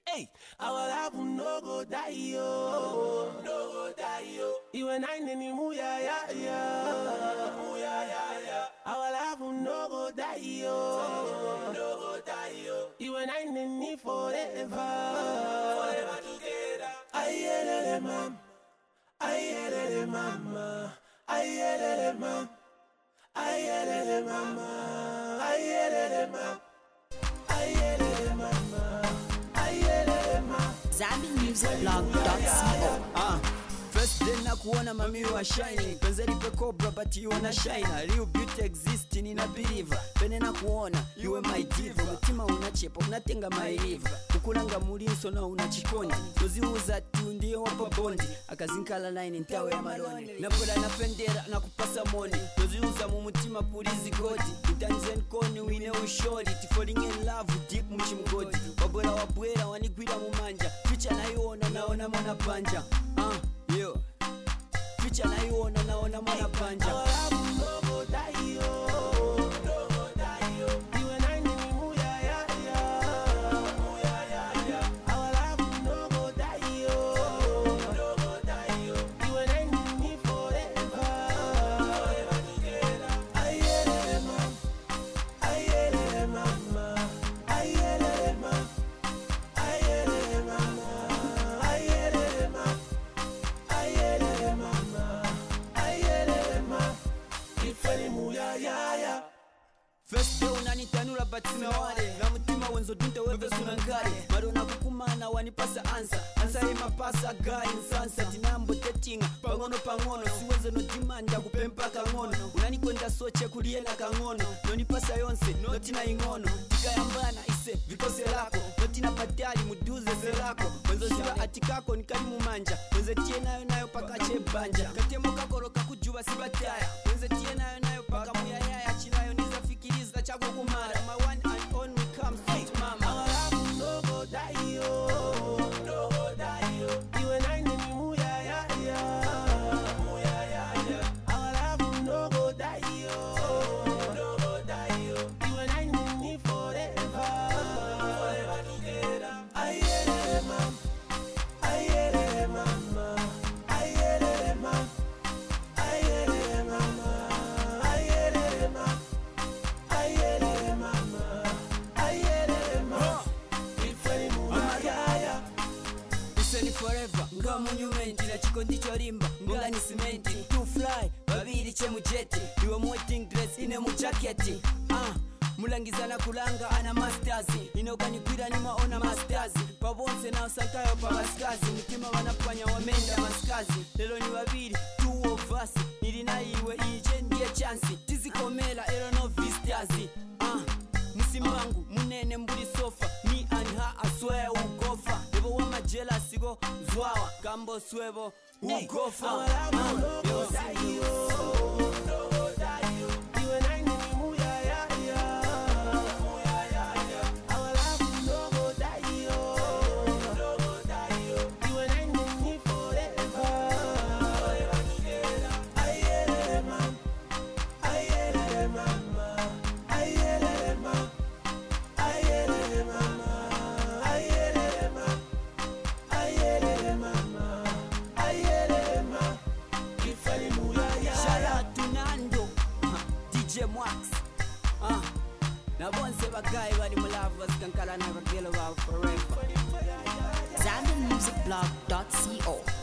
Hey, our love no go die yo, no go die yo. You and I nini muya ya ya, muya ya ya. Our love no go die yo, no go die yo. You and I nini forever, forever together. Ayelele mama, ayelele mama, ayelele mama, ayelele mama, ayelele mama, ayelele mama. ZambianMusicBlog.co. First day na kuona mami wa shining. Kwanza lipe cobra but you wanna shine. Real beauty exist nina believer. Pene na kuona you are my diva. Mutima unachepa unatenga my river. Kukulanga mulinso na unachikondi. Noziuza tu ndiyo wapa bondi. Akazinkala line ntawe ya maloni. Napola na fendera na kupasa moni. Noziuza mumutima pulizi godi. Utanzen koni wine ushori. Falling in love deep mchimgodi. Wabwela wabwela wanigwila mumanja. Ficha na iona naona mwana panja. Yo, ficha na iona naona mwana panja. Our love no go die yo, no go die yo. You and I nini muya ya ya, muya ya ya. Our love no go die yo, no go die yo. You and I nini forever, forever together. Ayelele mama, ayelele mama, ayelele mama, ayelele mama, ayelele mama. Ayelele mama, ayelele mama, ifeli muya ya ya. First day unanitanura but sina wale. Na mutima wenzo dunte wewe sunankale. Marona kukumana wanipasa answer. Answer ima pasa guy insansa. Tinambo tetinga, pangono. Siwezo no dimanda kupempa kangono. Unanikwenda soche kuliela kangono. Nonipasa yonse, notina ingono. Tika yambana ise, vikose lako. Notina patali muduze zelako. Wenzo siwa atikako nikalimu manja. Wenze tie nayo paka chebanja. Katemo kakoro kakujuwa sibataya. Wenze tie nayo paka muyayaya. Chinayo niza fikiriza chako kumara. My one and only comes sweet mama. Our love no go die yo, no go die yo. You and I nini muya ya ya, muya ya ya. Our love no go die yo, no go die yo. You and I nini forever, forever together. Ayelele mama, ayelele mama, ayelele mama, ayelele mama, ayelele mama. Ayelele mama, ayelele mama, ifeli muya. Iseni forever, nga monument. Na chikondi chorimba, nga ni cementi. To fly, babiri che mujeti. Iwe wedding dress, ine mujaketi. Mulangizana kulanga ana masters. Inokanikwira ni maona masters. Pabonse na usankayo pa maskazi. Mutima wanapanya wamenda maskazi. Lelo ni wabiri, two of us. Nilina iwe ije ndiye chance. Tizikomela ero no vistas. Musimangu, munene mbuli sofa. Me and her, I swear ugofa. Ebo wama jealous go zwawa. Kambo swebo ugofa. Our love no go die yo, no go die yo. You and I nini muya ya ya, muya ya ya. Our love no go die yo, no go die yo. You and I nini forever, forever together. Ayelele mama, ayelele mama, ayelele mama, ayelele mama, ayelele mama, ayelele mama, ayelele mama. Ifeli muya ya Shout ya. out to Nando, DJ Max. Na bonse bagay bali mulavas kankala na bagelo forever. ZambianMusicBlog.co.